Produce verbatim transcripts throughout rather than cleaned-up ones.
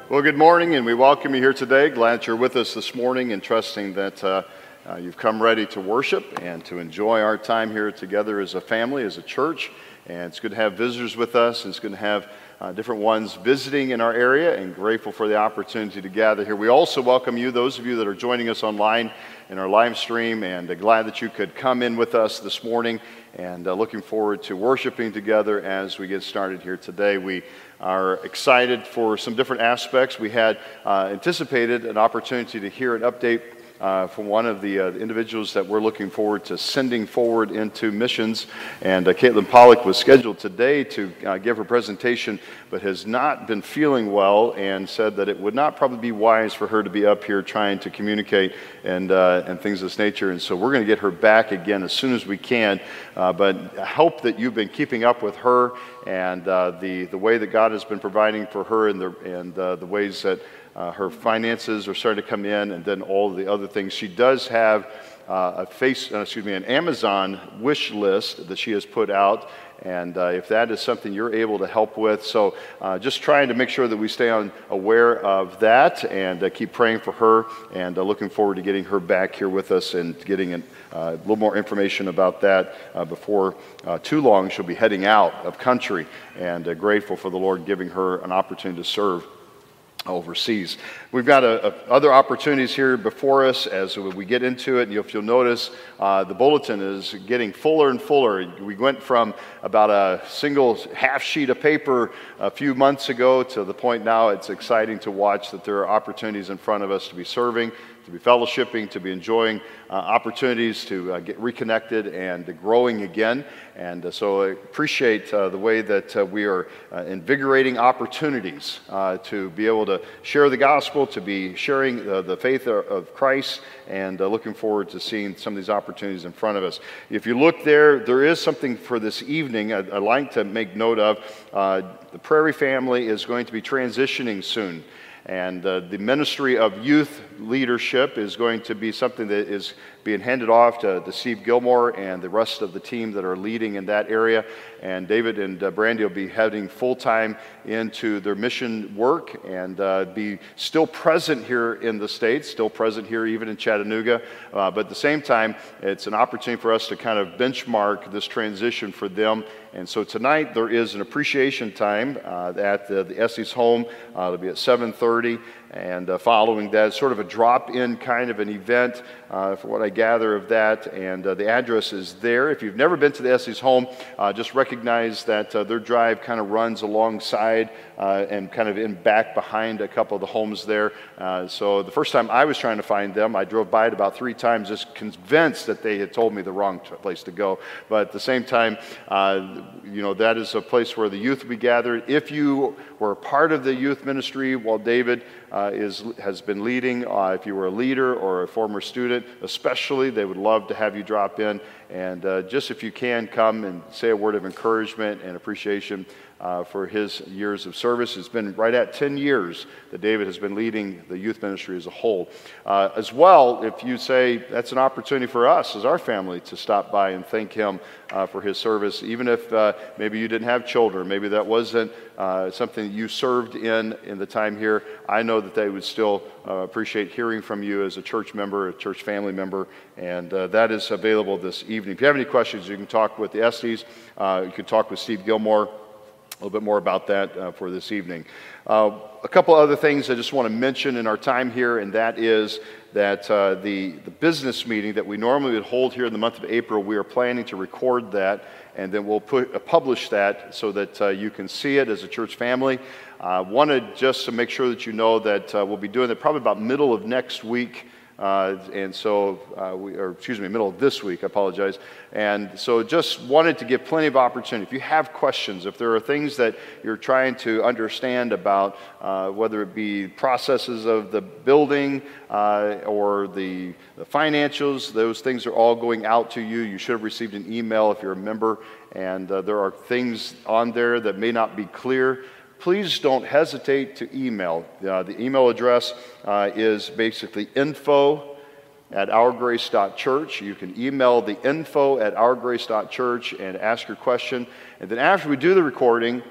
Well, good morning, and we welcome you here today. Glad that you're with us this morning and trusting that uh, uh, you've come ready to worship and to enjoy our time here together as a family, as a church. And it's good to have visitors with us, and it's good to have uh, different ones visiting in our area, and grateful for the opportunity to gather here. We also welcome you, those of you that are joining us online in our live stream, and uh, glad that you could come in with us this morning, and uh, looking forward to worshiping together as we get started here today. We are excited for some different aspects. We had uh, anticipated an opportunity to hear an update uh, from one of the uh, individuals that we're looking forward to sending forward into missions. And uh, Caitlin Pollock was scheduled today to uh, give her presentation, but has not been feeling well and said that it would not probably be wise for her to be up here trying to communicate and uh, and things of this nature. And so we're going to get her back again as soon as we can. Uh, but I hope that you've been keeping up with her and uh, the the way that God has been providing for her, and the and uh, the ways that uh, her finances are starting to come in, and then all the other things. She does have uh, a face, uh, excuse me, an Amazon wish list that she has put out. And uh, if that is something you're able to help with, so uh, just trying to make sure that we stay on aware of that, and uh, keep praying for her, and uh, looking forward to getting her back here with us and getting an, uh, a little more information about that uh, before uh, too long. She'll be heading out of country, and uh, grateful for the Lord giving her an opportunity to serve overseas. We've got a, a, other opportunities here before us as we get into it. And if you'll notice, uh, the bulletin is getting fuller and fuller. We went from about a single half sheet of paper a few months ago to the point now it's exciting to watch that there are opportunities in front of us to be serving, to be fellowshipping, to be enjoying uh, opportunities to uh, get reconnected and growing again. And uh, so I appreciate uh, the way that uh, we are uh, invigorating opportunities uh, to be able to share the gospel, to be sharing uh, the faith of, of Christ, and uh, looking forward to seeing some of these opportunities in front of us. If you look there, there is something for this evening I'd, I'd like to make note of. Uh, the Prairie family is going to be transitioning soon. And uh, the ministry of youth leadership is going to be something that is being handed off to, to Steve Gilmore and the rest of the team that are leading in that area. And David and uh, Brandy will be heading full-time into their mission work, and uh, be still present here in the States, still present here even in Chattanooga. Uh, but at the same time, it's an opportunity for us to kind of benchmark this transition for them. And so tonight there is an appreciation time uh, at the, the Estes home. Uh, it'll be at seven thirty. And uh, following that, sort of a drop-in kind of an event, uh, for what I gather of that. And uh, the address is there. If you've never been to the Estes home, uh, just recognize that uh, their drive kind of runs alongside uh, and kind of in back behind a couple of the homes there. Uh, so the first time I was trying to find them, I drove by it about three times, just convinced that they had told me the wrong t- place to go. But at the same time, uh, you know, that is a place where the youth will be gathered. If you were a part of the youth ministry while David uh, is has been leading, uh, if you were a leader or a former student especially, they would love to have you drop in. And uh, just if you can, come and say a word of encouragement and appreciation uh, for his years of service. It's been right at ten years that David has been leading the youth ministry as a whole. Uh, as well, if you say that's an opportunity for us as our family to stop by and thank him uh, for his service, even if uh, maybe you didn't have children, maybe that wasn't uh, something that you served in in the time here, I know that they would still uh, appreciate hearing from you as a church member, a church family member, and uh, that is available this evening. If you have any questions, you can talk with the Estes, uh, you can talk with Steve Gilmore, a little bit more about that uh, for this evening. Uh, a couple other things I just want to mention in our time here, and that is that uh, the, the business meeting that we normally would hold here in the month of April, we are planning to record that, and then we'll put, uh, publish that so that uh, you can see it as a church family. I uh, wanted just to make sure that you know that uh, we'll be doing it probably about middle of next week. Uh, and so, uh, we, or excuse me, middle of this week, I apologize. And so just wanted to give plenty of opportunity. If you have questions, if there are things that you're trying to understand about, uh, whether it be processes of the building uh, or the, the financials, those things are all going out to you. You should have received an email if you're a member, and uh, there are things on there that may not be clear. Please don't hesitate to email. Uh, the email address uh, is basically info at ourgrace dot church. You can email the info at ourgrace dot church and ask your question. And then after we do the recording,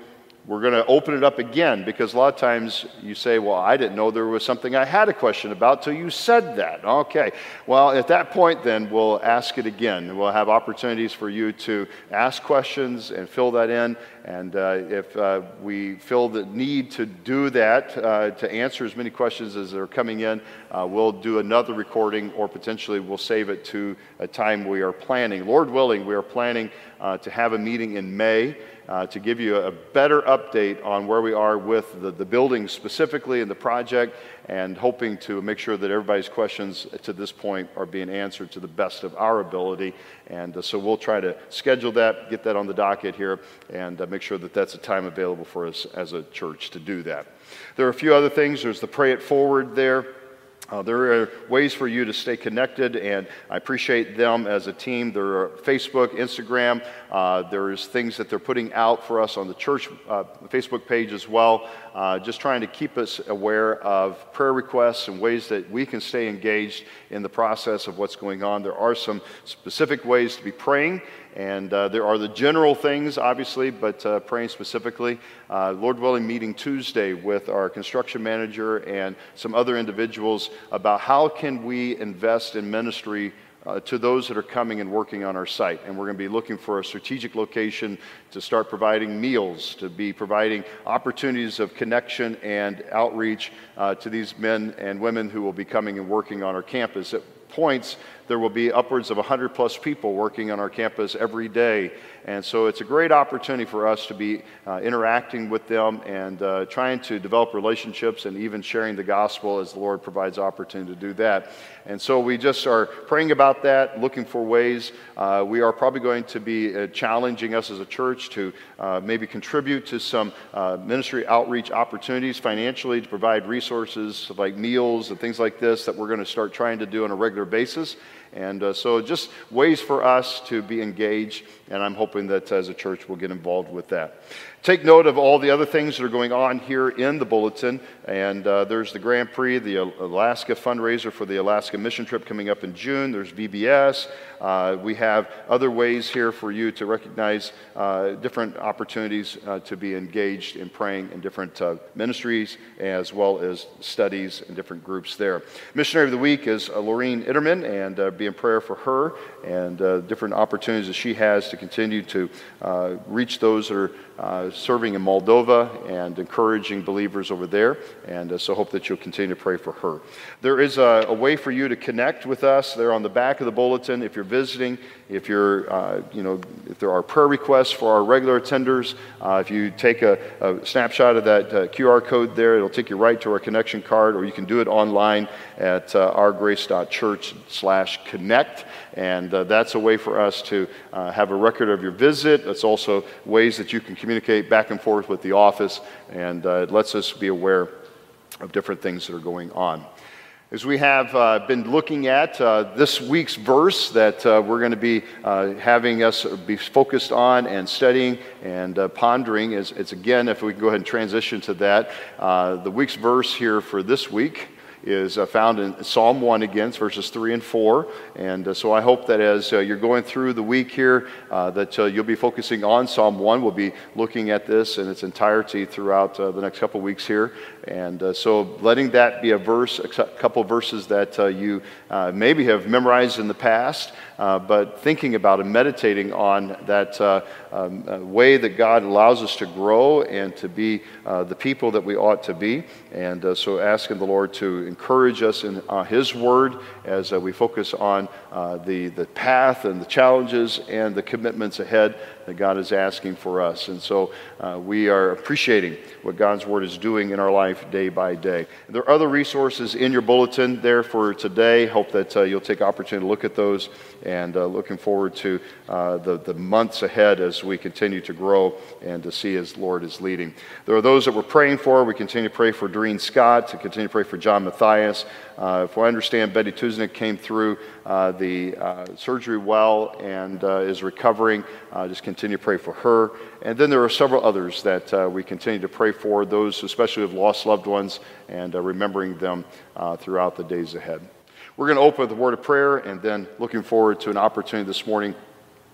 we're going to open it up again, because a lot of times you say, well, I didn't know there was something I had a question about till you said that. Okay. Well, at that point, then we'll ask it again. We'll have opportunities for you to ask questions and fill that in. And uh, if uh, we feel the need to do that, uh, to answer as many questions as are coming in, uh, we'll do another recording, or potentially we'll save it to a time we are planning. Lord willing, we are planning uh, to have a meeting in May. Uh, to give you a better update on where we are with the, the building specifically and the project, and hoping to make sure that everybody's questions to this point are being answered to the best of our ability. And uh, so we'll try to schedule that, get that on the docket here, and uh, make sure that that's a time available for us as a church to do that. There are a few other things. There's the Pray It Forward there. Uh, there are ways for you to stay connected, and I appreciate them as a team. There are Facebook, Instagram. Uh, there's things that they're putting out for us on the church uh, Facebook page as well, uh, just trying to keep us aware of prayer requests and ways that we can stay engaged in the process of what's going on. There are some specific ways to be praying, and uh, there are the general things, obviously, but uh, praying specifically. Uh, Lord willing, meeting Tuesday with our construction manager and some other individuals about how can we invest in ministry uh, to those that are coming and working on our site. And we're going to be looking for a strategic location to start providing meals, to be providing opportunities of connection and outreach uh, to these men and women who will be coming and working on our campus. At points, there will be upwards of one hundred plus people working on our campus every day. And so it's a great opportunity for us to be uh, interacting with them and uh, trying to develop relationships and even sharing the gospel as the Lord provides opportunity to do that. And so we just are praying about that, looking for ways. Uh, we are probably going to be uh, challenging us as a church to uh, maybe contribute to some uh, ministry outreach opportunities financially to provide resources like meals and things like this that we're going to start trying to do on a regular basis. And uh, so just ways for us to be engaged, and I'm hoping that as a church we'll get involved with that. Take note of all the other things that are going on here in the bulletin, and uh, there's the Grand Prix, the Alaska fundraiser for the Alaska mission trip coming up in June. There's V B S. Uh, we have other ways here for you to recognize uh, different opportunities uh, to be engaged in praying in different uh, ministries, as well as studies and different groups there. Missionary of the Week is uh, Laureen Itterman, and uh, be in prayer for her and uh, different opportunities that she has to continue to uh, reach those that are uh, serving in Moldova and encouraging believers over there. And uh, so hope that you'll continue to pray for her. There is a, a way for you to connect with us. They're on the back of the bulletin. If you're visiting, if you're, uh, you know, if there are prayer requests for our regular attenders, uh, if you take a, a snapshot of that uh, Q R code there, it'll take you right to our connection card, or you can do it online at uh, ourgrace.church slash connect. And uh, that's a way for us to uh, have a record of your visit. It's also ways that you can communicate back and forth with the office, and uh, it lets us be aware of different things that are going on. As we have uh, been looking at uh, this week's verse that uh, we're going to be uh, having us be focused on and studying and uh, pondering, is it's again, if we can go ahead and transition to that, uh, the week's verse here for this week is uh, found in Psalm one again, it's verses three and four. And uh, so I hope that as uh, you're going through the week here, uh, that uh, you'll be focusing on Psalm one. We'll be looking at this in its entirety throughout uh, the next couple weeks here. And uh, so letting that be a verse, a couple of verses that uh, you uh, maybe have memorized in the past, uh, but thinking about and meditating on that uh, um, uh, way that God allows us to grow and to be uh, the people that we ought to be. And uh, so asking the Lord to encourage us in uh, His Word as uh, we focus on uh, the, the path and the challenges and the commitments ahead that God is asking for us. And so uh, we are appreciating what God's Word is doing in our life day by day. There are other resources in your bulletin there for today. Hope that uh, you'll take opportunity to look at those, and uh, looking forward to uh, the, the months ahead as we continue to grow and to see as the Lord is leading. There are those that we're praying for. We continue to pray for Doreen Scott, to continue to pray for John Matthias. Uh, if I understand, Betty Tuznik came through uh, the uh, surgery well and uh, is recovering. Uh, just continue to pray for her. And then there are several others that uh, we continue to pray for, those especially who have lost loved ones, and uh, remembering them uh, throughout the days ahead. We're going to open with a word of prayer, and then looking forward to an opportunity this morning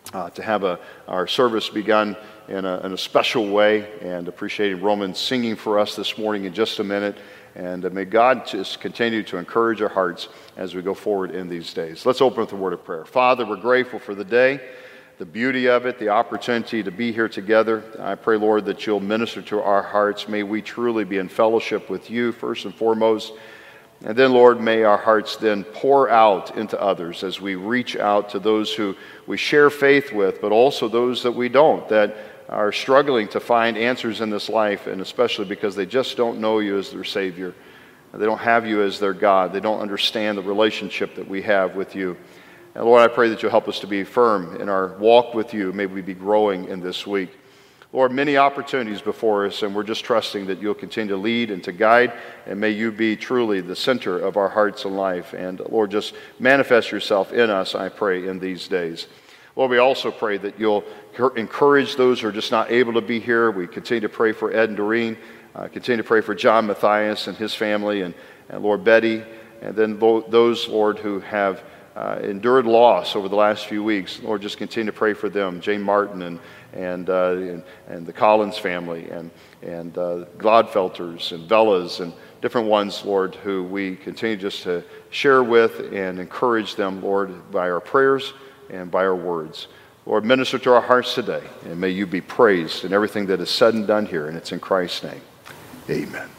uh, to have a, our service begun in a, in a special way, and appreciating Roman singing for us this morning in just a minute. And uh, may God just continue to encourage our hearts as we go forward in these days. Let's open with a word of prayer. Father, we're grateful for the day, the beauty of it, the opportunity to be here together. I pray, Lord, that you'll minister to our hearts. May we truly be in fellowship with you first and foremost. And then, Lord, may our hearts then pour out into others as we reach out to those who we share faith with, but also those that we don't, that are struggling to find answers in this life, and especially because they just don't know you as their Savior. They don't have you as their God. They don't understand the relationship that we have with you. And Lord, I pray that you'll help us to be firm in our walk with you. May we be growing in this week. Lord, many opportunities before us, and we're just trusting that you'll continue to lead and to guide, and may you be truly the center of our hearts and life. And Lord, just manifest yourself in us, I pray, in these days. Lord, we also pray that you'll encourage those who are just not able to be here. We continue to pray for Ed and Doreen, uh, continue to pray for John Matthias and his family, and, and Lord, Betty, and then those, Lord, who have uh, endured loss over the last few weeks. Lord, just continue to pray for them, Jane Martin and and uh, and, and the Collins family, and and uh, Gladfelters and Bellas and different ones, Lord, who we continue just to share with and encourage them, Lord, by our prayers and by our words. Lord, minister to our hearts today, and may you be praised in everything that is said and done here, and it's in Christ's name. Amen.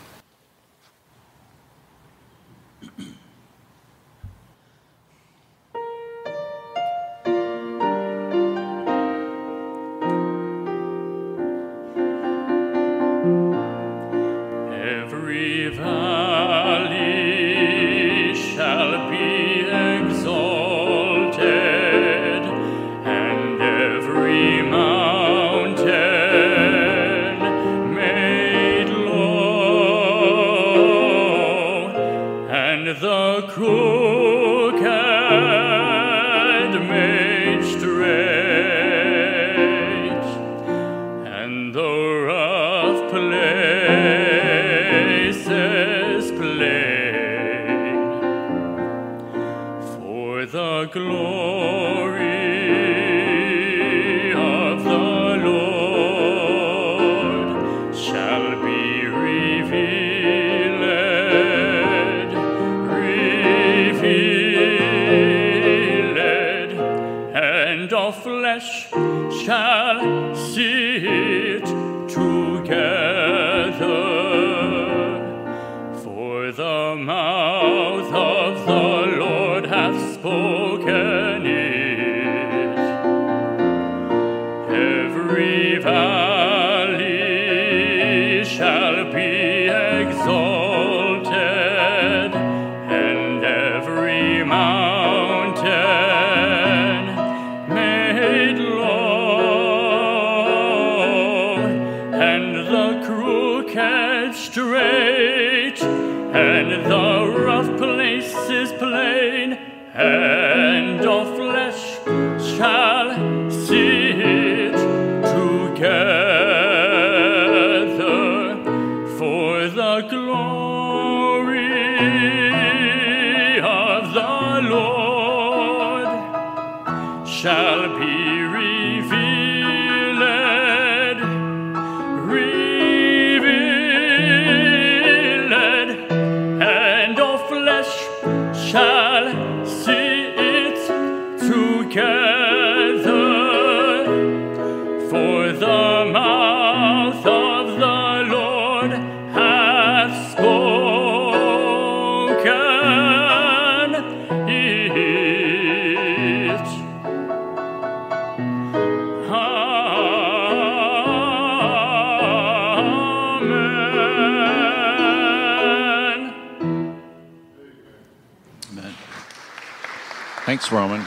Thanks, Roman.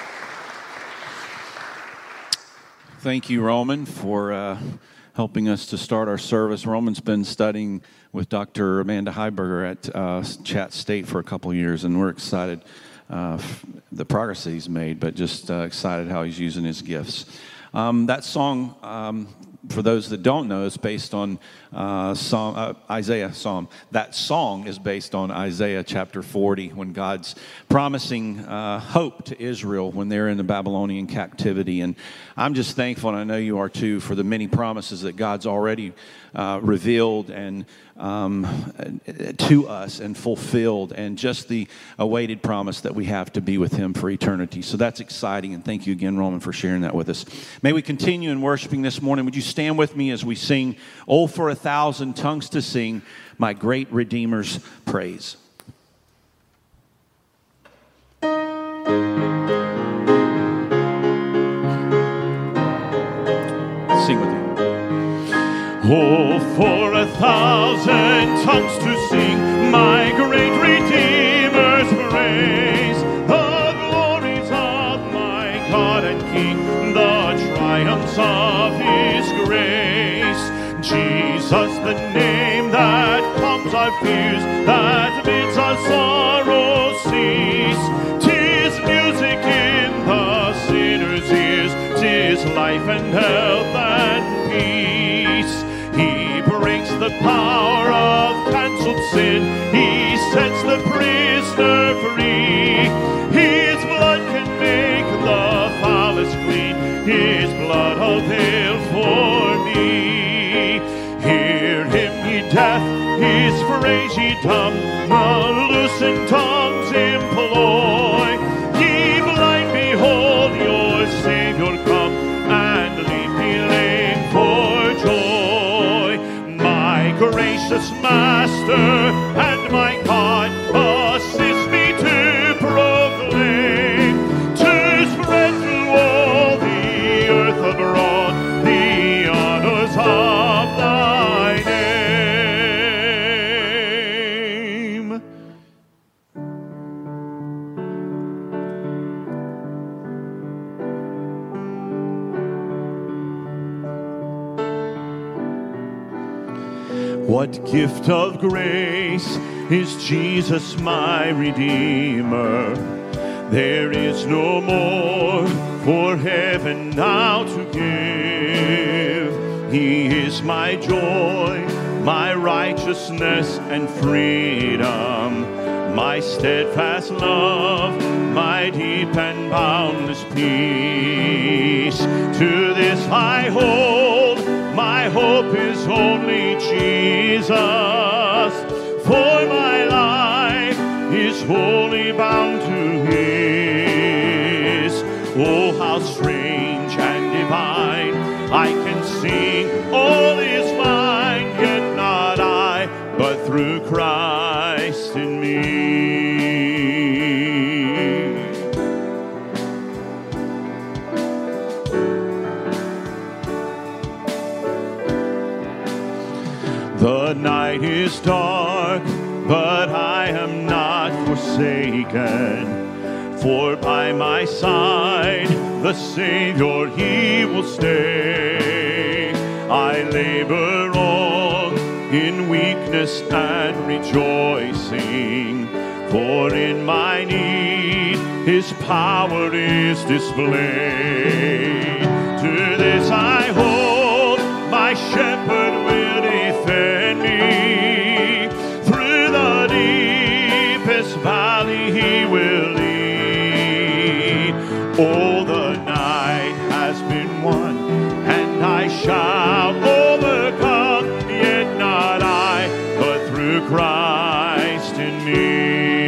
Thank you, Roman, for uh, helping us to start our service. Roman's been studying with Doctor Amanda Heiberger at uh, Chat State for a couple of years, and we're excited uh, the progress that he's made, but just uh, excited how he's using his gifts. Um, that song um, for those that don't know, it's based on uh, Psalm, uh, Isaiah Psalm. That song is based on Isaiah chapter forty, when God's promising uh, hope to Israel when they're in the Babylonian captivity. And I'm just thankful, and I know you are too, for the many promises that God's already uh, revealed and um, to us and fulfilled, and just the awaited promise that we have to be with Him for eternity. So that's exciting, and thank you again, Roman, for sharing that with us. May we continue in worshiping this morning. Would you stand with me as we sing, "Oh, for a thousand tongues to sing my great Redeemer's praise." Sing with me. Oh, for a thousand tongues to sing my great Redeemer's praise, the glories of my God and King, the triumphs of His grace. Jesus, the name that calms our fears, that bids our sorrows cease. 'Tis music in the sinner's ears, 'tis life and health and peace. He breaks the power of cancelled sin, He sets the prisoner free. His blood can make the foulest clean, His blood availed for me. Hear Him, ye deaf, His phrase ye dumb, the loosened tongues employ. Ye blind, behold your Savior come, and leave me lame for joy. My gracious Master and my God, assist me to proclaim, to spread through all the earth abroad the honors of Thy name. What gift of grace is Jesus my Redeemer? There is no more for heaven now to give. He is my joy, my righteousness and freedom, my steadfast love, my deep and boundless peace. To this I hold, my hope is only Jesus, for my life is wholly bound to His. Oh, how strange and divine, I can sing, all is mine, yet not I, but through Christ in me. The night is dark, but I am not forsaken, for by my side the Savior, He will stay. I labor on in weakness and rejoicing, for in my need His power is displayed. To this I hold, my shepherd will defend me. Through the deepest valley He will lead. Oh, the night has been won, and I shall overcome, yet not I, but through Christ in me.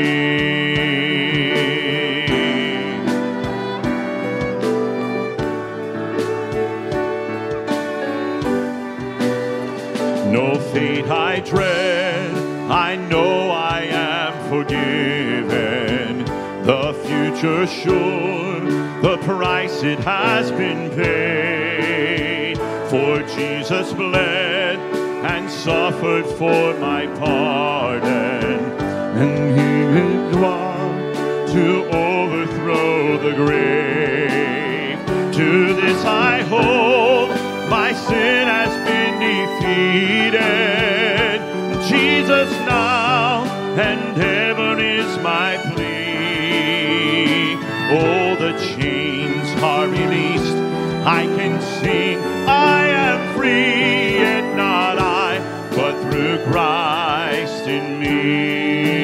No fate I dread, I know I am forgiven. The future sure, the price it has been paid. For Jesus bled and suffered for my pardon, and He is one to overthrow the grave. To this I hold, my sin has been defeated. Jesus now and ever is my plea. Oh, the chains are released, I can sing, I am free. free, yet not I, but through Christ in me.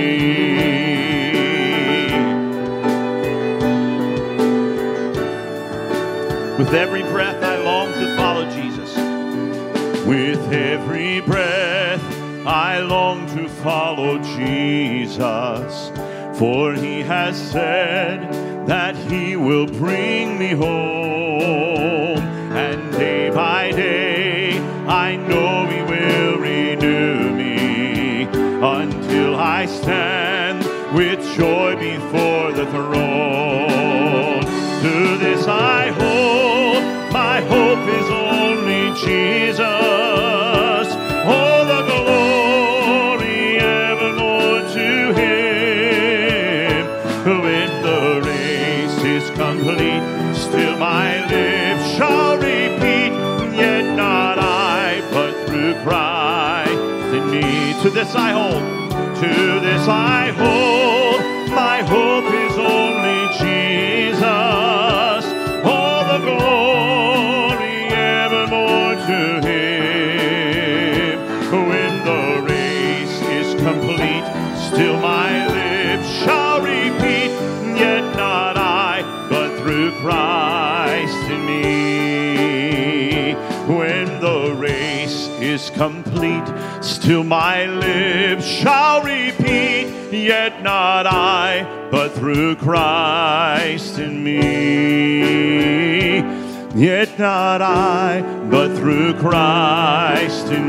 With every breath I long to follow Jesus. With every breath I long to follow Jesus. For he has said that he will bring me home. And day by day I know he will renew me, until I stand with joy before the throne. To this I hold, my hope is only Jesus. All the glory evermore to him. When the race is complete, still my lips shall repeat, yet not I, but through Christ in me. To this I hold, to this I hold, my hope is only Jesus. All the glory evermore to him. When the race is complete, still my lips shall repeat, yet not I, but through Christ in me. When the race is complete, still my lips shall repeat, yet not I, but through Christ in me. Yet not I, but through Christ in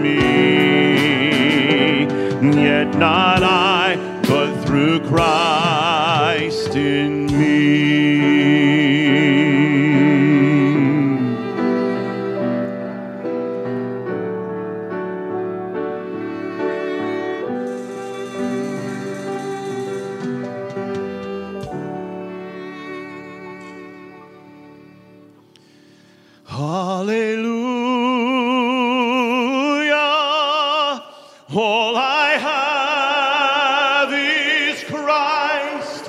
me. Yet not I, but through Christ in me. Hallelujah. All I have is Christ.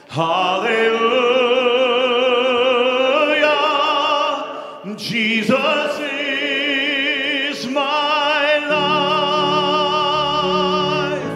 Hallelujah. Jesus is my life.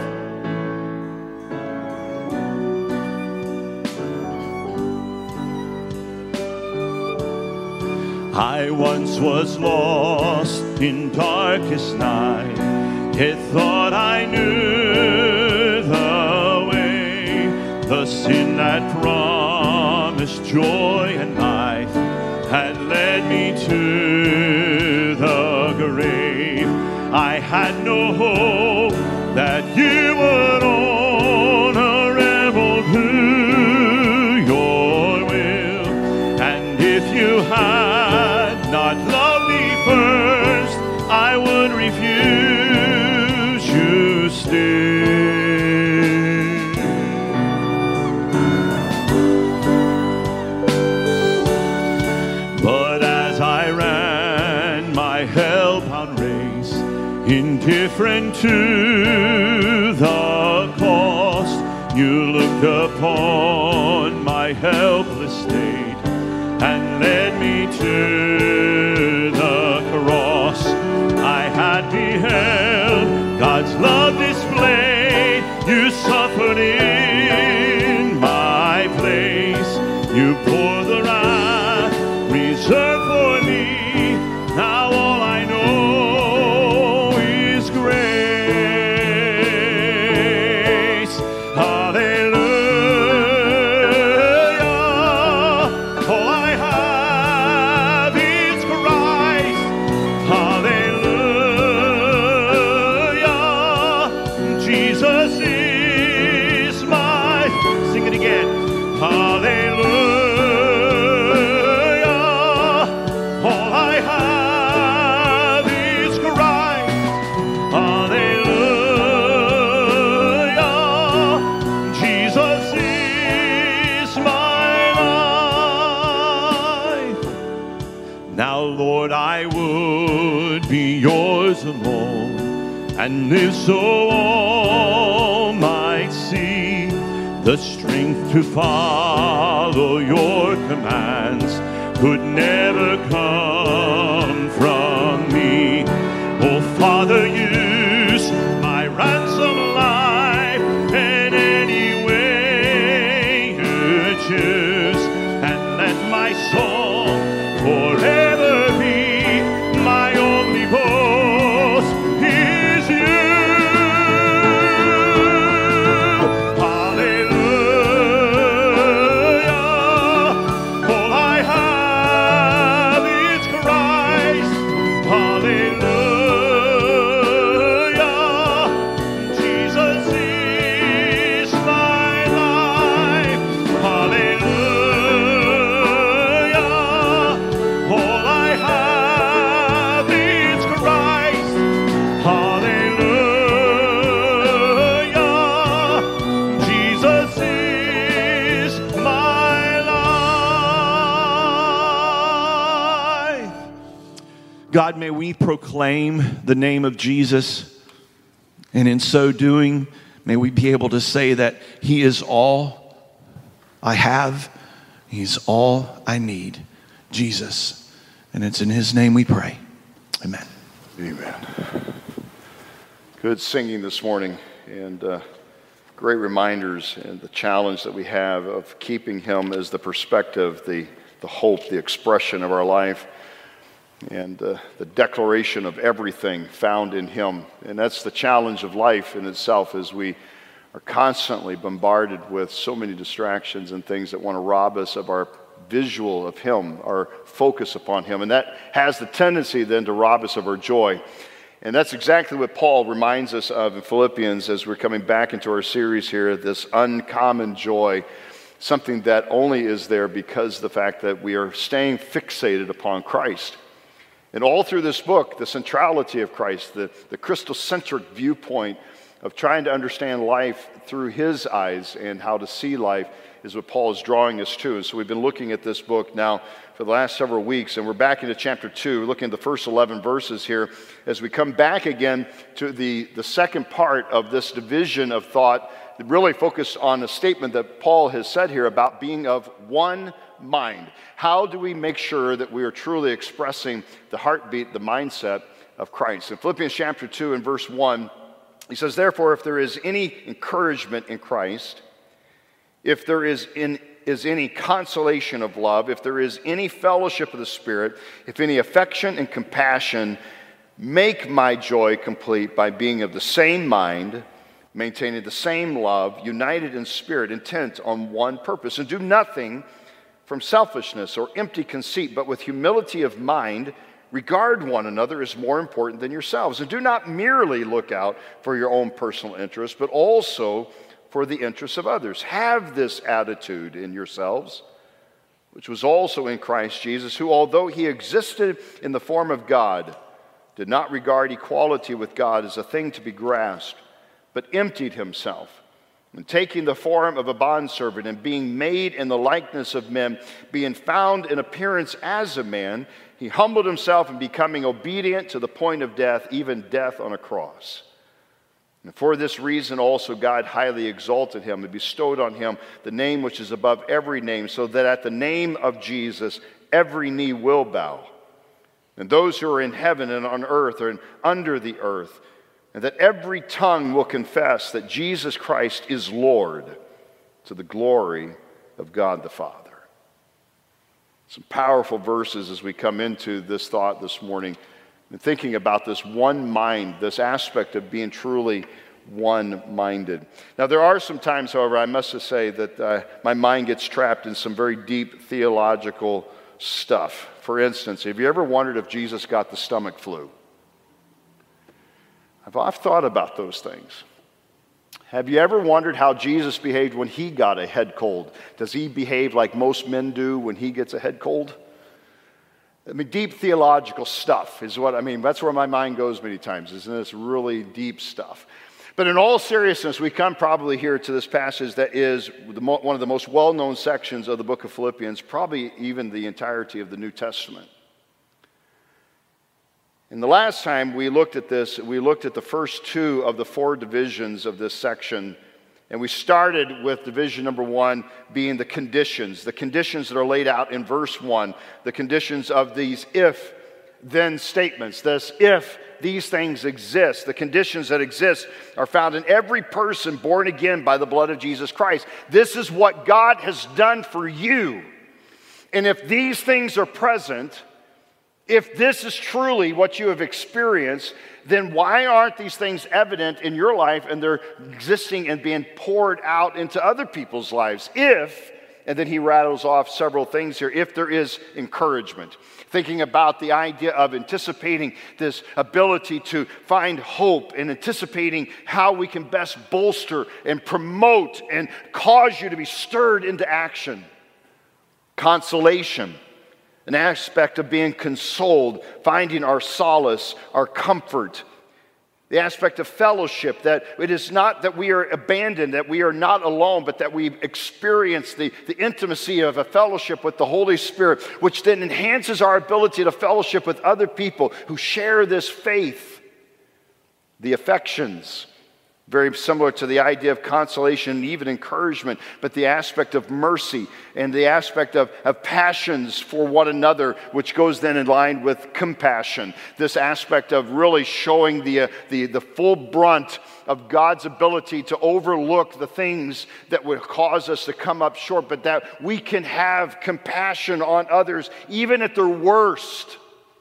I once was lost in darkest night, yet thought I knew the way. The sin that promised joy and life had led me to the grave. I had no hope that you would own a rebel to your will. And if you had not loved me first, I would refuse you still. But as I ran my hell-bound race, indifferent to the cost, you looked upon my helpless state and led me to the cross. I had beheld God's love displayed. You suffered in my place. You bore the wrath reserved for me. Now all I know is grace. Hallelujah. All I have is Christ. Hallelujah. Jesus is my. Sing it again. Hallelujah. All I have is Christ. Hallelujah. Jesus is my life. Now, Lord, I would be yours alone, and live so all might see the strength to follow your commands could never come from me. Father, use my ransom life in any way you choose, and let my soul forever be my only boast is you. Hallelujah. All I have is Christ. Hallelujah. Jesus is my life. Hallelujah. All I have is Christ. Hallelujah. Jesus is my life. God, may we proclaim the name of Jesus, and in so doing, may we be able to say that He is all I have, He's all I need, Jesus. And it's in His name we pray. Amen. Amen. Good singing this morning, and uh, great reminders, and the challenge that we have of keeping Him as the perspective, the, the hope, the expression of our life, and uh, the declaration of everything found in Him. And that's the challenge of life in itself, as we are constantly bombarded with so many distractions and things that want to rob us of our visual of Him, our focus upon Him. And that has the tendency then to rob us of our joy. And that's exactly what Paul reminds us of in Philippians as we're coming back into our series here, this uncommon joy, something that only is there because of the fact that we are staying fixated upon Christ. And all through this book, the centrality of Christ, the, the Christocentric viewpoint of trying to understand life through His eyes and how to see life is what Paul is drawing us to. And so we've been looking at this book now for the last several weeks, and we're back into chapter two, looking at the first eleven verses here, as we come back again to the, the second part of this division of thought that really focused on a statement that Paul has said here about being of one mind. How do we make sure that we are truly expressing the heartbeat, the mindset of Christ? In Philippians chapter two and verse one, he says, "Therefore, if there is any encouragement in Christ, if there is, in, is any consolation of love, if there is any fellowship of the Spirit, if any affection and compassion, make my joy complete by being of the same mind, maintaining the same love, united in spirit, intent on one purpose. And do nothing from selfishness or empty conceit, but with humility of mind, regard one another as more important than yourselves. And do not merely look out for your own personal interests, but also for the interests of others. Have this attitude in yourselves, which was also in Christ Jesus, who, although He existed in the form of God, did not regard equality with God as a thing to be grasped, but emptied Himself, and taking the form of a bondservant, and being made in the likeness of men, being found in appearance as a man, He humbled Himself, and becoming obedient to the point of death, even death on a cross. And for this reason also God highly exalted Him and bestowed on Him the name which is above every name, so that at the name of Jesus every knee will bow, and those who are in heaven and on earth and under the earth, and that every tongue will confess that Jesus Christ is Lord, to the glory of God the Father." Some powerful verses as we come into this thought this morning, and thinking about this one mind, this aspect of being truly one-minded. Now, there are some times, however, I must just say that uh, my mind gets trapped in some very deep theological stuff. For instance, have you ever wondered if Jesus got the stomach flu? I've, I've thought about those things. Have you ever wondered how Jesus behaved when He got a head cold? Does He behave like most men do when He gets a head cold? I mean, deep theological stuff is what, I mean, that's where my mind goes many times, isn't this really deep stuff? But in all seriousness, we come probably here to this passage that is the mo- one of the most well-known sections of the book of Philippians, probably even the entirety of the New Testament. And the last time we looked at this, we looked at the first two of the four divisions of this section. And we started with division number one being the conditions, the conditions that are laid out in verse one, the conditions of these if-then statements. This if these things exist, the conditions that exist are found in every person born again by the blood of Jesus Christ. This is what God has done for you. And if these things are present, if this is truly what you have experienced, then why aren't these things evident in your life and they're existing and being poured out into other people's lives? If, and then he rattles off several things here, if there is encouragement. Thinking about the idea of anticipating this ability to find hope and anticipating how we can best bolster and promote and cause you to be stirred into action. Consolation. An aspect of being consoled, finding our solace, our comfort. The aspect of fellowship, that it is not that we are abandoned, that we are not alone, but that we experience the, the intimacy of a fellowship with the Holy Spirit, which then enhances our ability to fellowship with other people who share this faith. The affections. Very similar to the idea of consolation and even encouragement, but the aspect of mercy and the aspect of, of passions for one another, which goes then in line with compassion. This aspect of really showing the, uh, the, the full brunt of God's ability to overlook the things that would cause us to come up short, but that we can have compassion on others, even at their worst.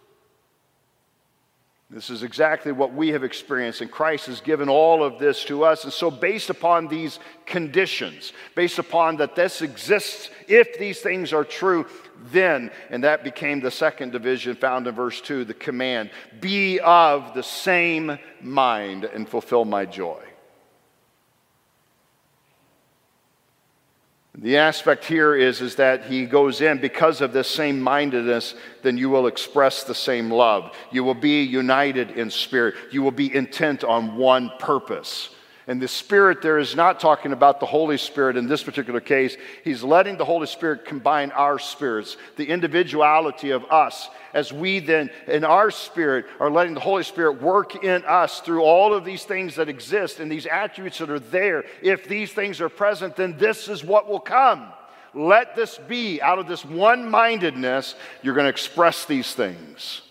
This is exactly what we have experienced, and Christ has given all of this to us. And so based upon these conditions, based upon that this exists, if these things are true, then, and that became the second division found in verse two, the command, be of the same mind and fulfill my joy. The aspect here is, is that he goes in, because of this same mindedness, then you will express the same love. You will be united in spirit. You will be intent on one purpose. And the Spirit there is not talking about the Holy Spirit in this particular case. He's letting the Holy Spirit combine our spirits, the individuality of us, as we then, in our spirit, are letting the Holy Spirit work in us through all of these things that exist and these attributes that are there. If these things are present, then this is what will come. Let this be, out of this one-mindedness, you're going to express these things.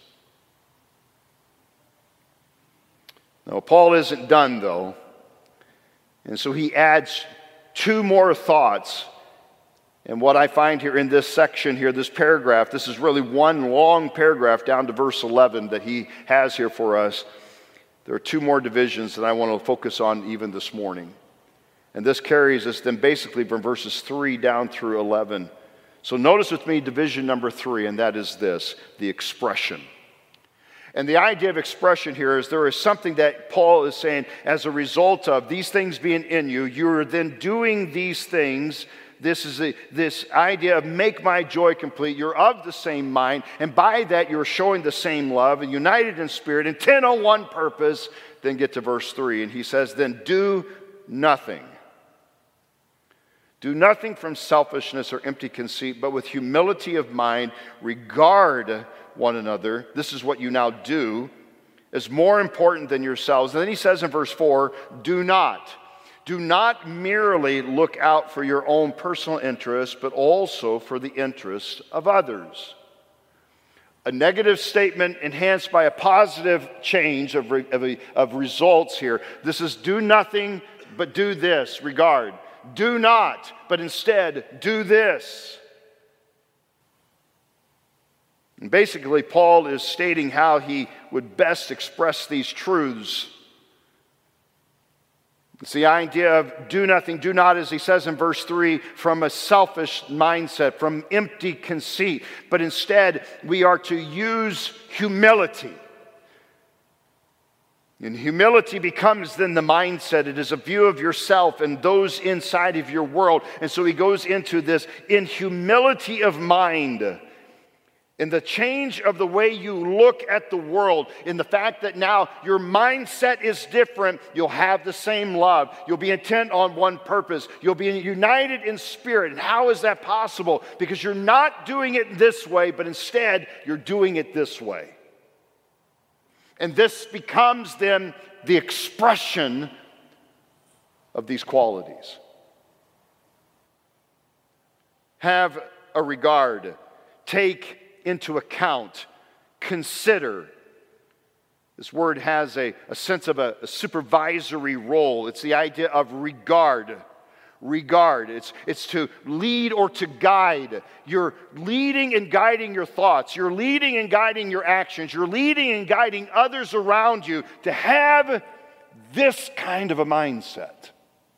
Now, Paul isn't done, though. And so he adds two more thoughts. And what I find here in this section here, this paragraph, this is really one long paragraph down to verse eleven that he has here for us. There are two more divisions that I want to focus on even this morning. And this carries us then basically from verses three down through eleven. So notice with me division number three, and that is this, the expression. And the idea of expression here is there is something that Paul is saying as a result of these things being in you, you're then doing these things. This is a, this idea of make my joy complete. You're of the same mind, and by that you're showing the same love and united in spirit, intent on one purpose. Then get to verse three, and he says, then do nothing. Do nothing from selfishness or empty conceit, but with humility of mind, regard one another. This is what you now do, is more important than yourselves. And then he says in verse four, do not. Do not merely look out for your own personal interests, but also for the interests of others. A negative statement enhanced by a positive change of, re, of, of results here. This is do nothing, but do this, regard. Do not, but instead do this. And basically, Paul is stating how he would best express these truths. It's the idea of do nothing, do not, as he says in verse three, from a selfish mindset, from empty conceit. But instead, we are to use humility. And humility becomes then the mindset. It is a view of yourself and those inside of your world. And so he goes into this in humility of mind. In the change of the way you look at the world, in the fact that now your mindset is different, you'll have the same love. You'll be intent on one purpose. You'll be united in spirit. And how is that possible? Because you're not doing it this way, but instead you're doing it this way. And this becomes then the expression of these qualities. Have a regard. Take into account, consider. This word has a, a sense of a, a supervisory role. It's the idea of regard. Regard. It's, it's to lead or to guide. You're leading and guiding your thoughts. You're leading and guiding your actions. You're leading and guiding others around you to have this kind of a mindset.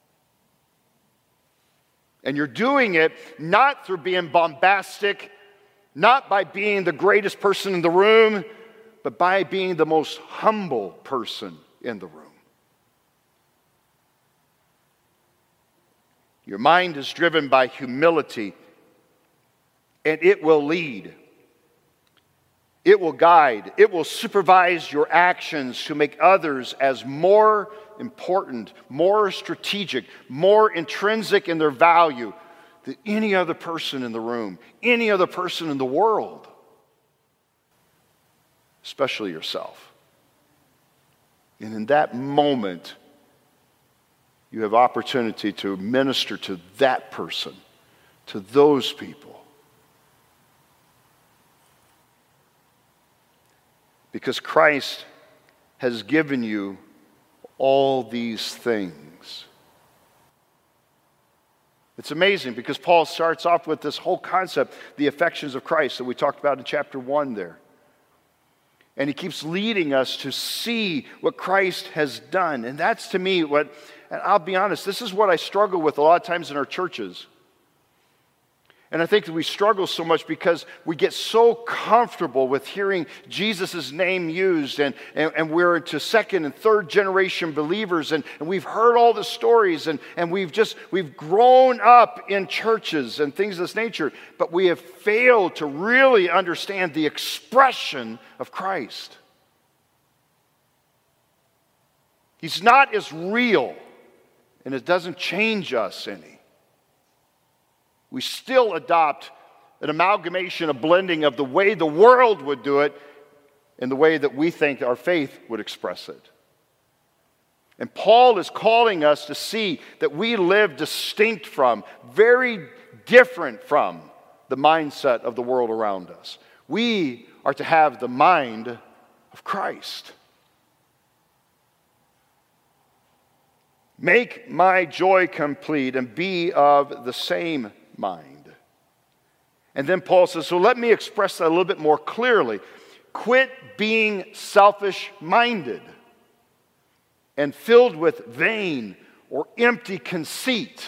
And you're doing it not through being bombastic, not by being the greatest person in the room, but by being the most humble person in the room. Your mind is driven by humility, and it will lead. It will guide. It will supervise your actions to make others as more important, more strategic, more intrinsic in their value than any other person in the room, any other person in the world. Especially yourself. And in that moment, you have opportunity to minister to that person, to those people. Because Christ has given you all these things. It's amazing because Paul starts off with this whole concept, the affections of Christ, that we talked about in chapter one there. And he keeps leading us to see what Christ has done. And that's to me what, and I'll be honest, this is what I struggle with a lot of times in our churches. And I think that we struggle so much because we get so comfortable with hearing Jesus' name used, and, and, and we're into second and third generation believers, and, and we've heard all the stories, and, and we've just, we've grown up in churches and things of this nature, but we have failed to really understand the expression of Christ. He's not as real, and it doesn't change us any. We still adopt an amalgamation, a blending of the way the world would do it and the way that we think our faith would express it. And Paul is calling us to see that we live distinct from, very different from, the mindset of the world around us. We are to have the mind of Christ. Make my joy complete and be of the same mind. And then Paul says, so let me express that a little bit more clearly. Quit being selfish-minded and filled with vain or empty conceit.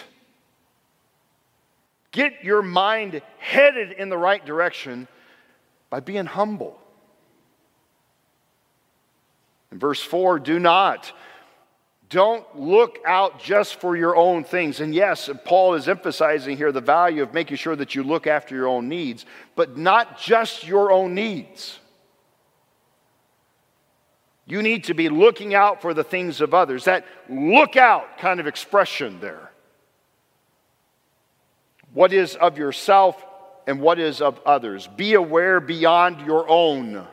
Get your mind headed in the right direction by being humble. In verse four, do not Don't look out just for your own things. And yes, Paul is emphasizing here the value of making sure that you look after your own needs, but not just your own needs. You need to be looking out for the things of others. That look out kind of expression there. What is of yourself and what is of others. Be aware beyond your own.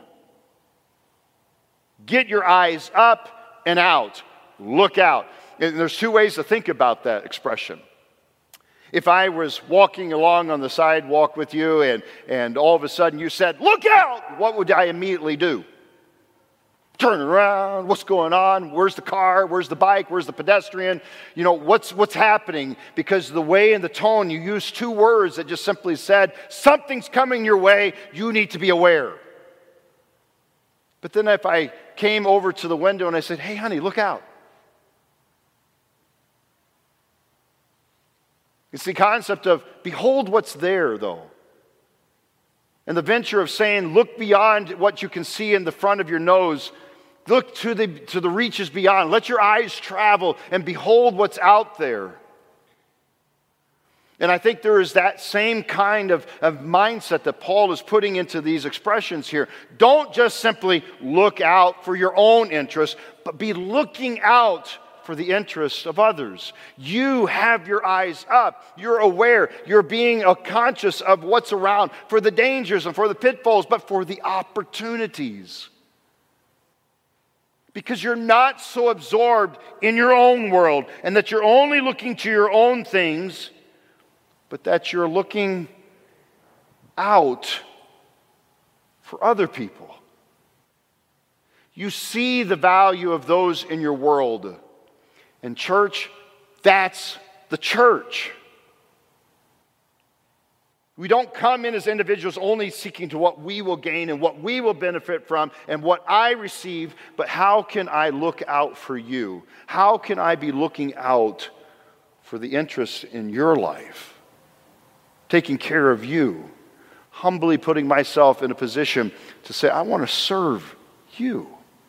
Get your eyes up and out. Look out. And there's two ways to think about that expression. If I was walking along on the sidewalk with you and, and all of a sudden you said, look out, what would I immediately do? Turn around, what's going on? Where's the car? Where's the bike? Where's the pedestrian? You know, what's, what's happening? Because the way and the tone, you use two words that just simply said, something's coming your way, you need to be aware. But then if I came over to the window and I said, hey honey, look out. It's the concept of behold what's there, though. And the venture of saying, look beyond what you can see in the front of your nose. Look to the, to the reaches beyond. Let your eyes travel and behold what's out there. And I think there is that same kind of, of mindset that Paul is putting into these expressions here. Don't just simply look out for your own interests, but be looking out for the interests of others. You have your eyes up. You're aware. You're being conscious of what's around for the dangers and for the pitfalls, but for the opportunities. Because you're not so absorbed in your own world and that you're only looking to your own things, but that you're looking out for other people. You see the value of those in your world. And church, that's the church. We don't come in as individuals only seeking to what we will gain and what we will benefit from and what I receive, but how can I look out for you? How can I be looking out for the interests in your life? Taking care of you, humbly putting myself in a position to say, I want to serve you.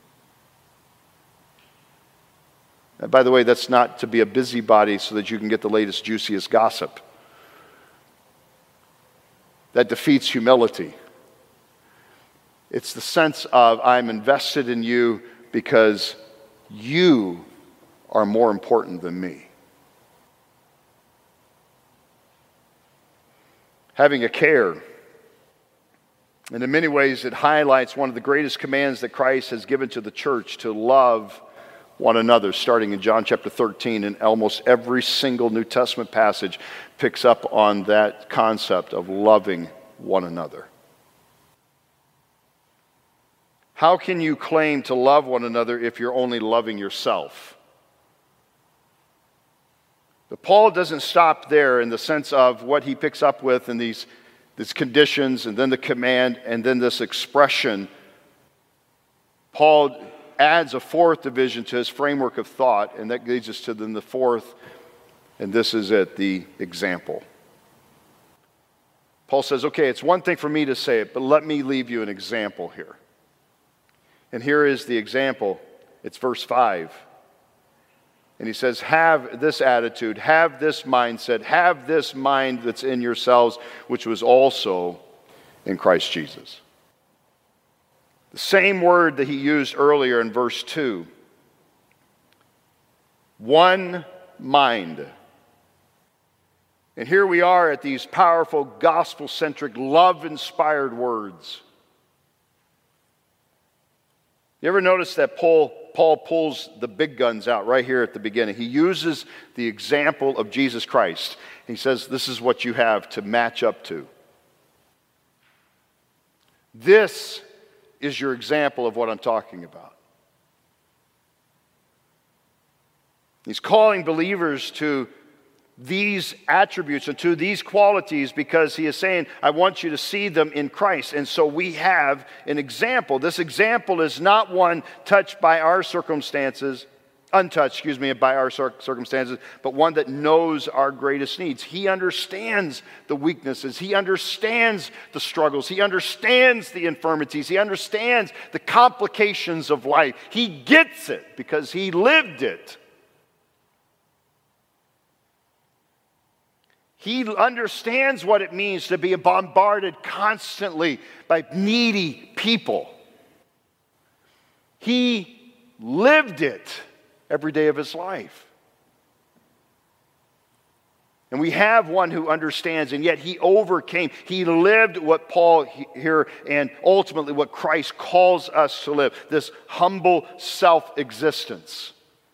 And by the way, that's not to be a busybody so that you can get the latest, juiciest gossip. That defeats humility. It's the sense of I'm invested in you because you are more important than me. Having a care. And in many ways, it highlights one of the greatest commands that Christ has given to the church, to love one another, starting in John chapter thirteen, and almost every single New Testament passage picks up on that concept of loving one another. How can you claim to love one another if you're only loving yourself? But Paul doesn't stop there in the sense of what he picks up with in these, these conditions and then the command and then this expression. Paul adds a fourth division to his framework of thought, and that leads us to then the fourth, and this is it, the example. Paul says, okay, it's one thing for me to say it, but let me leave you an example here. And here is the example. It's verse five. And he says, have this attitude, have this mindset, have this mind that's in yourselves, which was also in Christ Jesus. The same word that he used earlier in verse two. One mind. And here we are at these powerful, gospel-centric, love-inspired words. You ever notice that Paul, Paul pulls the big guns out right here at the beginning? He uses the example of Jesus Christ. He says, this is what you have to match up to. This is your example of what I'm talking about. He's calling believers to these attributes and to these qualities because he is saying, I want you to see them in Christ. And so we have an example. This example is not one touched by our circumstances, untouched, excuse me, by our circumstances, but one that knows our greatest needs. He understands the weaknesses. He understands the struggles. He understands the infirmities. He understands the complications of life. He gets it because he lived it. He understands what it means to be bombarded constantly by needy people. He lived it every day of his life. And we have one who understands, and yet he overcame. He lived what Paul here and ultimately what Christ calls us to live, this humble self-existence.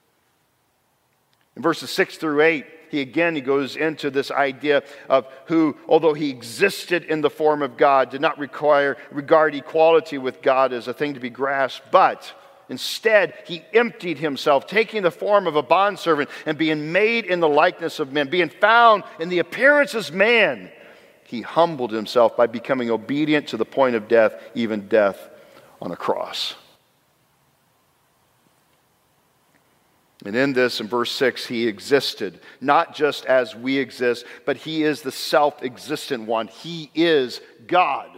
In verses six through eight, he again, he goes into this idea of who, although he existed in the form of God, did not require regard equality with God as a thing to be grasped, but instead, he emptied himself, taking the form of a bondservant and being made in the likeness of men, being found in the appearance as man. He humbled himself by becoming obedient to the point of death, even death on a cross. And in this, in verse six, he existed, not just as we exist, but he is the self-existent one. He is God.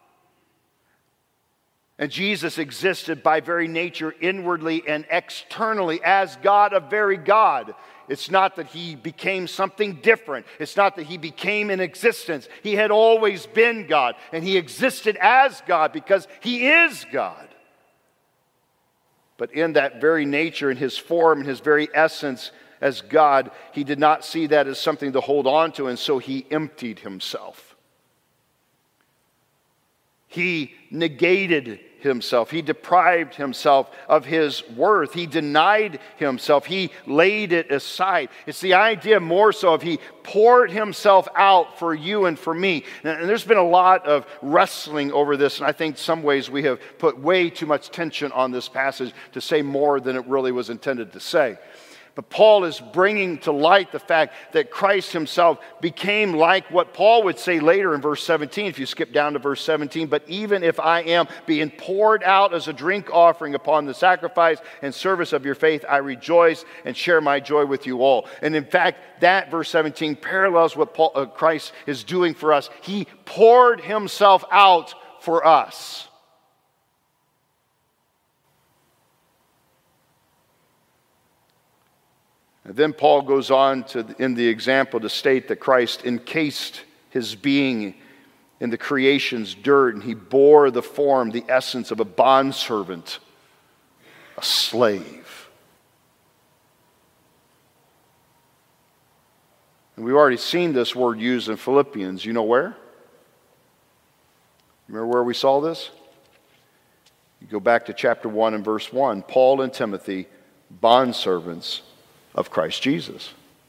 And Jesus existed by very nature inwardly and externally as God, a very God. It's not that he became something different. It's not that he became in existence. He had always been God, and he existed as God because he is God. But in that very nature, in his form, in his very essence as God, he did not see that as something to hold on to, and so he emptied himself. He negated himself. He deprived himself of his worth. He denied himself. He laid it aside. It's the idea more so of he poured himself out for you and for me. And there's been a lot of wrestling over this, and I think some ways we have put way too much tension on this passage to say more than it really was intended to say. But Paul is bringing to light the fact that Christ himself became like what Paul would say later in verse seventeen, if you skip down to verse seventeen, but even if I am being poured out as a drink offering upon the sacrifice and service of your faith, I rejoice and share my joy with you all. And in fact, that verse seventeen parallels what Paul, uh, Christ is doing for us. He poured himself out for us. And then Paul goes on to, in the example to state that Christ encased his being in the creation's dirt, and he bore the form, the essence of a bondservant, a slave. And we've already seen this word used in Philippians. You know where? Remember where we saw this? You go back to chapter one and verse one. Paul and Timothy, bondservants of Christ Jesus.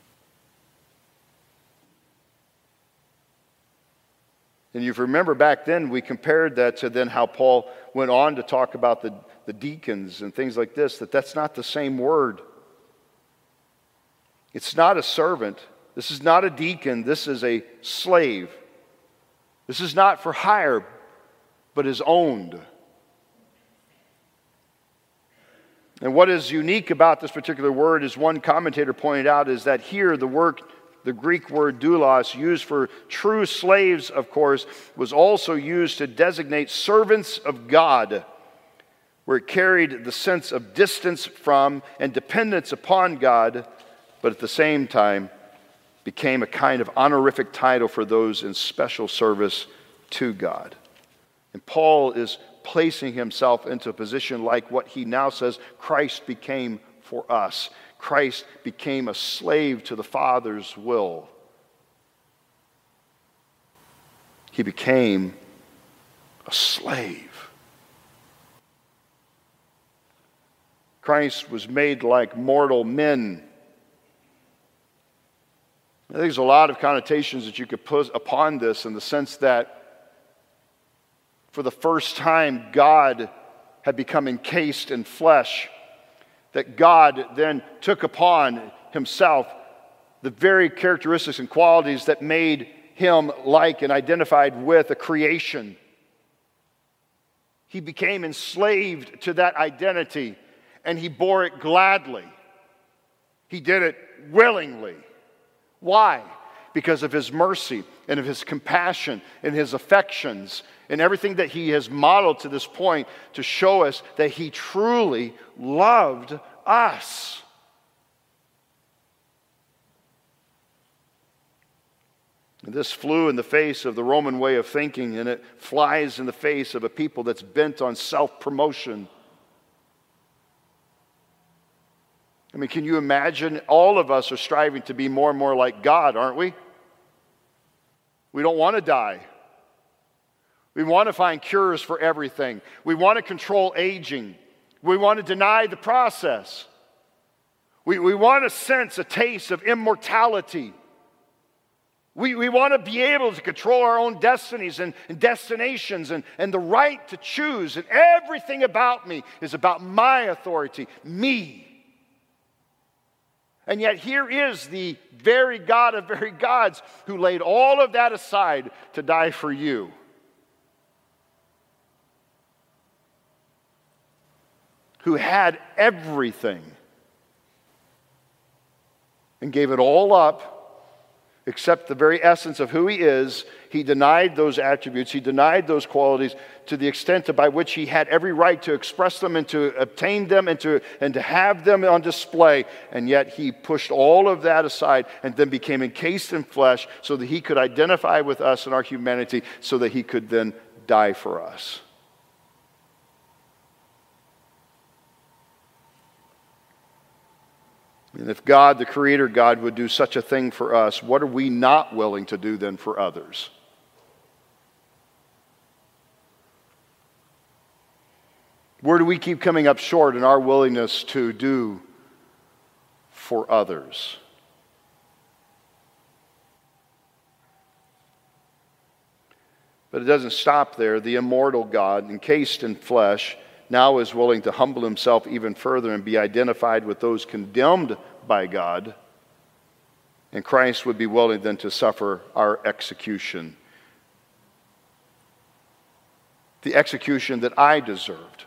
And you remember back then, we compared that to then how Paul went on to talk about the, the deacons and things like this, that that's not the same word. It's not a servant. This is not a deacon. This is a slave. This is not for hire, but is owned. And what is unique about this particular word, as one commentator pointed out, is that here the word, the Greek word doulos, used for true slaves, of course, was also used to designate servants of God, where it carried the sense of distance from and dependence upon God, but at the same time became a kind of honorific title for those in special service to God. And Paul is placing himself into a position like what he now says Christ became for us. Christ became a slave to the Father's will. He became a slave. Christ was made like mortal men. I think there's a lot of connotations that you could put upon this in the sense that for the first time, God had become encased in flesh. That God then took upon himself the very characteristics and qualities that made him like and identified with a creation. He became enslaved to that identity, and he bore it gladly. He did it willingly. Why? Because of his mercy and of his compassion and his affections and everything that he has modeled to this point to show us that he truly loved us. And this flew in the face of the Roman way of thinking, and it flies in the face of a people that's bent on self-promotion. I mean, can you imagine? All of us are striving to be more and more like God, aren't we? We don't want to die. We want to find cures for everything. We want to control aging. We want to deny the process. We, we want to sense a taste of immortality. We, we want to be able to control our own destinies and, and destinations and, and the right to choose. And everything about me is about my authority, me. And yet here is the very God of very gods who laid all of that aside to die for you. Who had everything and gave it all up except the very essence of who he is. He denied those attributes. He denied those qualities to the extent by which he had every right to express them and to obtain them and to, and to have them on display. And yet he pushed all of that aside and then became encased in flesh so that he could identify with us in our humanity, so that he could then die for us. And if God, the Creator God, would do such a thing for us, what are we not willing to do then for others? Where do we keep coming up short in our willingness to do for others? But it doesn't stop there. The immortal God, encased in flesh, now is willing to humble himself even further and be identified with those condemned by God. And Christ would be willing then to suffer our execution. The execution that I deserved.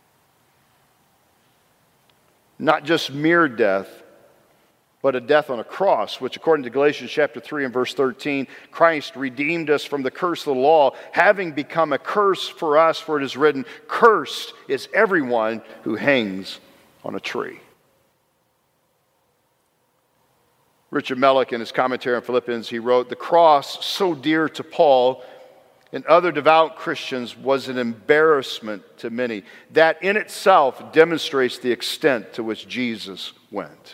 Not just mere death, but a death on a cross, which according to Galatians chapter three and verse thirteen, Christ redeemed us from the curse of the law, having become a curse for us, for it is written, cursed is everyone who hangs on a tree. Richard Mellick, in his commentary on Philippians, he wrote, the cross, so dear to Paul and other devout Christians, was an embarrassment to many. That in itself demonstrates the extent to which Jesus went.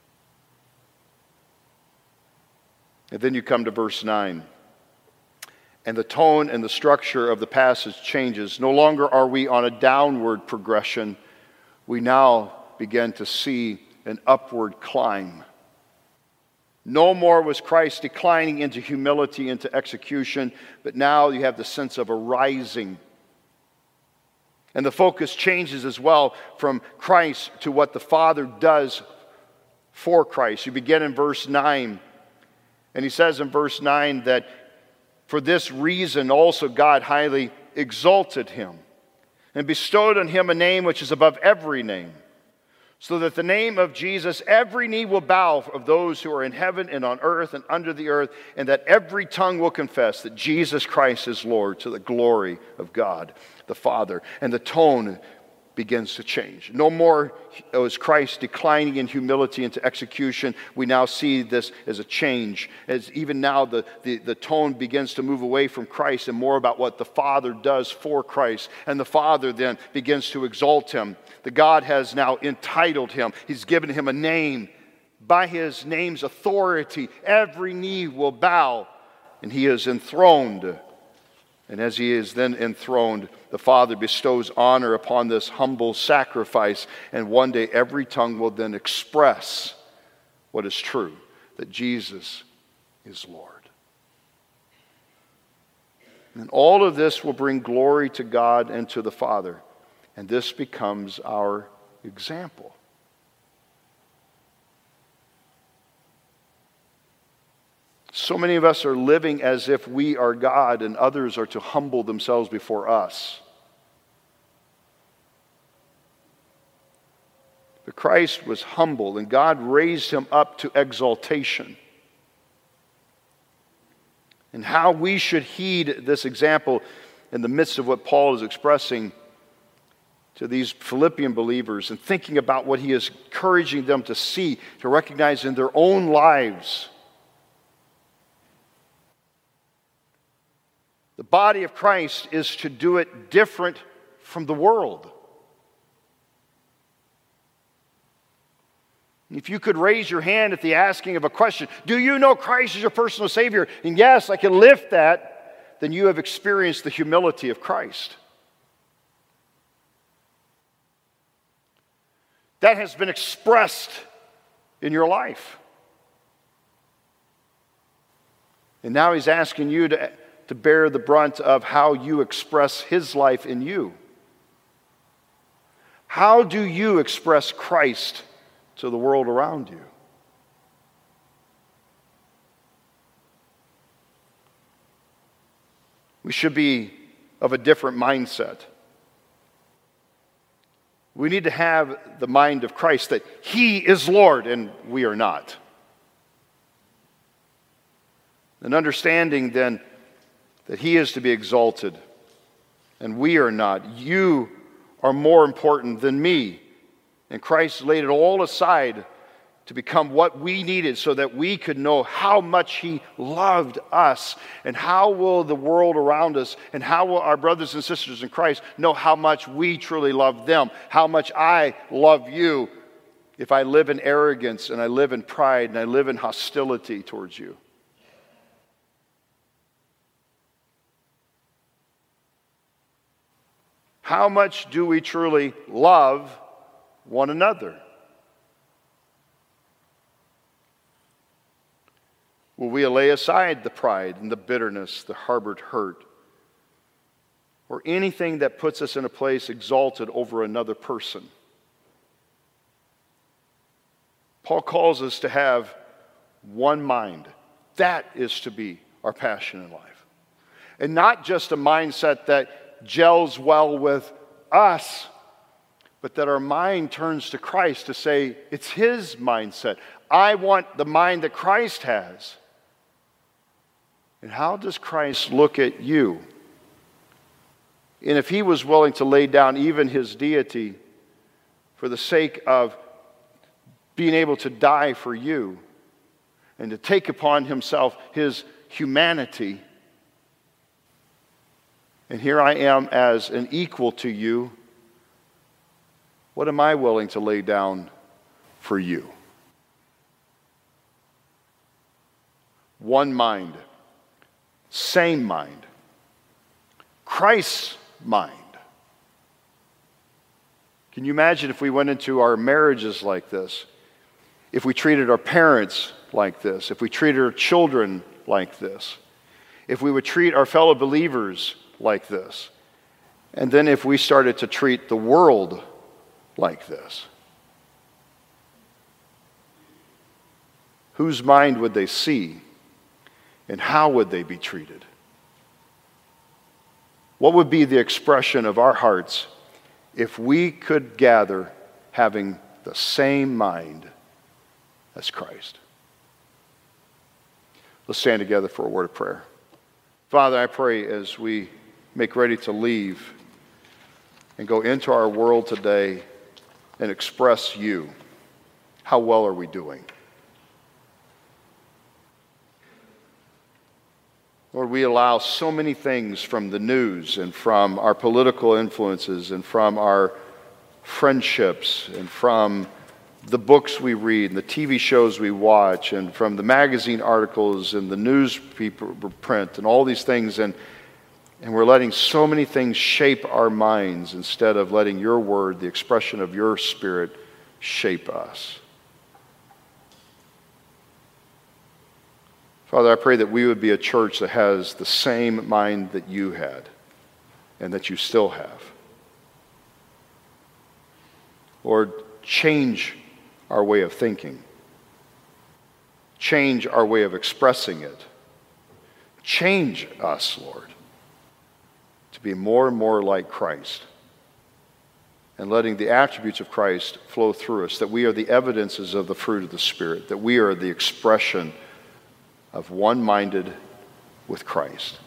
And then you come to verse nine. And the tone and the structure of the passage changes. No longer are we on a downward progression. We now begin to see an upward climb. No more was Christ declining into humility, into execution, but now you have the sense of a rising. And the focus changes as well from Christ to what the Father does for Christ. You begin in verse nine, and he says in verse nine that for this reason also God highly exalted him and bestowed on him a name which is above every name, so that the name of Jesus every knee will bow of those who are in heaven and on earth and under the earth, and that every tongue will confess that Jesus Christ is Lord, to the glory of God the Father. And the tone begins to change. No more is Christ declining in humility into execution. We now see this as a change. As even now the, the, the tone begins to move away from Christ and more about what the Father does for Christ. And the Father then begins to exalt him. The God has now entitled him. He's given him a name. By his name's authority, every knee will bow, and he is enthroned. And as he is then enthroned, the Father bestows honor upon this humble sacrifice, and one day every tongue will then express what is true, that Jesus is Lord. And all of this will bring glory to God and to the Father, and this becomes our example. So many of us are living as if we are God and others are to humble themselves before us. But Christ was humble, and God raised him up to exaltation. And how we should heed this example in the midst of what Paul is expressing to these Philippian believers and thinking about what he is encouraging them to see, to recognize in their own lives. The body of Christ is to do it different from the world. If you could raise your hand at the asking of a question, do you know Christ is your personal Savior? And yes, I can lift that, then you have experienced the humility of Christ. That has been expressed in your life. And now he's asking you to to bear the brunt of how you express his life in you. How do you express Christ to the world around you? We should be of a different mindset. We need to have the mind of Christ that he is Lord and we are not. An understanding then that he is to be exalted, and we are not. You are more important than me. And Christ laid it all aside to become what we needed so that we could know how much he loved us, and how will the world around us and how will our brothers and sisters in Christ know how much we truly love them, how much I love you if I live in arrogance and I live in pride and I live in hostility towards you. How much do we truly love one another? Will we lay aside the pride and the bitterness, the harbored hurt, or anything that puts us in a place exalted over another person? Paul calls us to have one mind. That is to be our passion in life. And not just a mindset that gels well with us, but that our mind turns to Christ to say, it's His mindset. I want the mind that Christ has. And how does Christ look at you? And if He was willing to lay down even His deity for the sake of being able to die for you and to take upon Himself His humanity, and here I am as an equal to you, what am I willing to lay down for you? One mind, same mind, Christ's mind. Can you imagine if we went into our marriages like this? If we treated our parents like this? If we treated our children like this? If we would treat our fellow believers like this? And then if we started to treat the world like this? Whose mind would they see? And how would they be treated? What would be the expression of our hearts if we could gather having the same mind as Christ? Let's stand together for a word of prayer. Father, I pray as we make ready to leave and go into our world today and express you, how well are we doing? Lord, we allow so many things from the news and from our political influences and from our friendships and from the books we read and the T V shows we watch and from the magazine articles and the newspaper print and all these things, and, and we're letting so many things shape our minds instead of letting your word, the expression of your Spirit, shape us. Father, I pray that we would be a church that has the same mind that you had and that you still have. Lord, change our way of thinking. Change our way of expressing it. Change us, Lord, to be more and more like Christ, and letting the attributes of Christ flow through us, that we are the evidences of the fruit of the Spirit, that we are the expression of one-minded with Christ.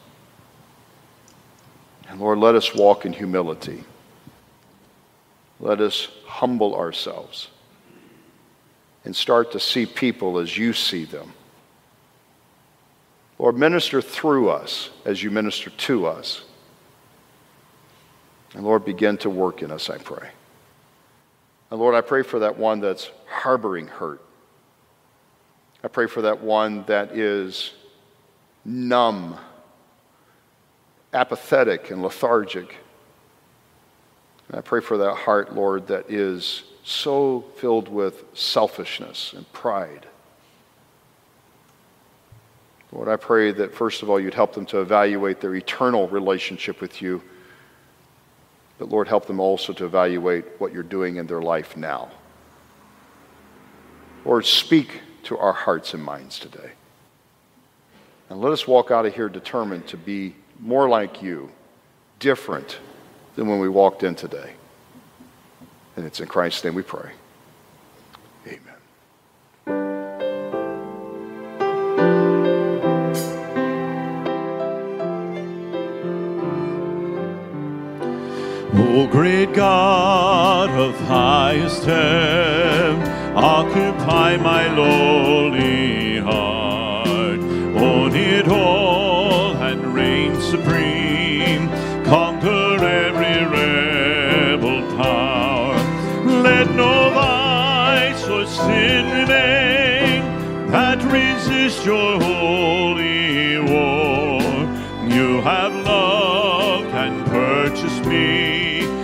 And Lord, let us walk in humility. Let us humble ourselves and start to see people as you see them. Lord, minister through us as you minister to us. And Lord, begin to work in us, I pray. And Lord, I pray for that one that's harboring hurt. I pray for that one that is numb, apathetic, and lethargic. And I pray for that heart, Lord, that is so filled with selfishness and pride. Lord, I pray that first of all you'd help them to evaluate their eternal relationship with you, but Lord, help them also to evaluate what you're doing in their life now. Lord, speak to our hearts and minds today. And let us walk out of here determined to be more like you, different than when we walked in today. And it's in Christ's name we pray. Amen. O great God of highest heaven, occupy my lowly heart. Own it all and reign supreme. Conquer every rebel power. Let no vice or sin remain that resist your holy war. You have loved and purchased me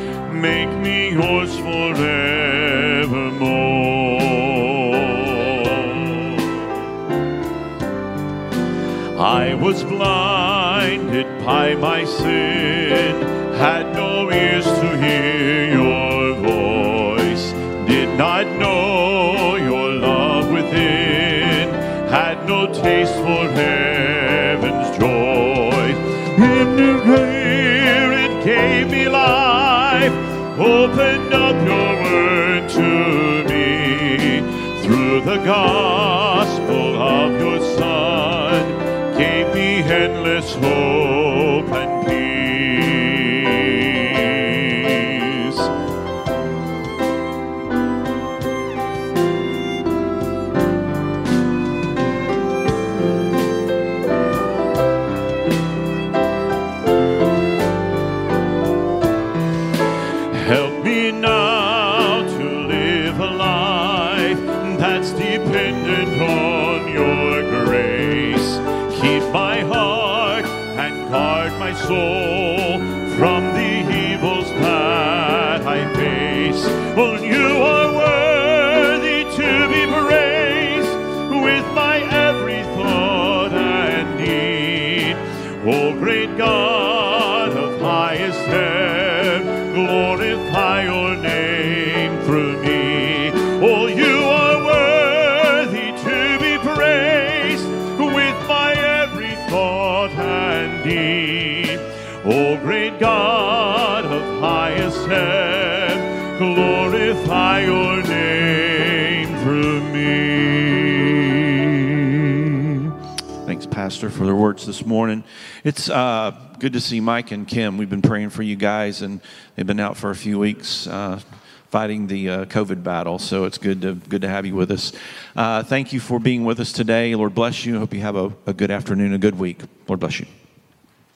I was blinded by my sin, had no ears to hear your voice, did not know your love within, had no taste for heaven's joy. In the air it gave me life, opened up your word to me, through the gospel of your Son, gave me endless hope and peace. Help me now to live a life that's dependent on your grace. Keep my heart and guard my soul from the evils that I face. Oh, you are worthy to be praised with my every thought and need. Oh, great God of highest heaven, glorify your name through me. Oh, you are worthy to be praised with my every thought and deed. O great God of highest heaven, glorify your name through me. Thanks, Pastor, for the words this morning. It's uh, good to see Mike and Kim. We've been praying for you guys, and they've been out for a few weeks uh, fighting the uh, COVID battle. So it's good to good to have you with us. Uh, thank you for being with us today. Lord bless you. I hope you have a, a good afternoon, a good week. Lord bless you.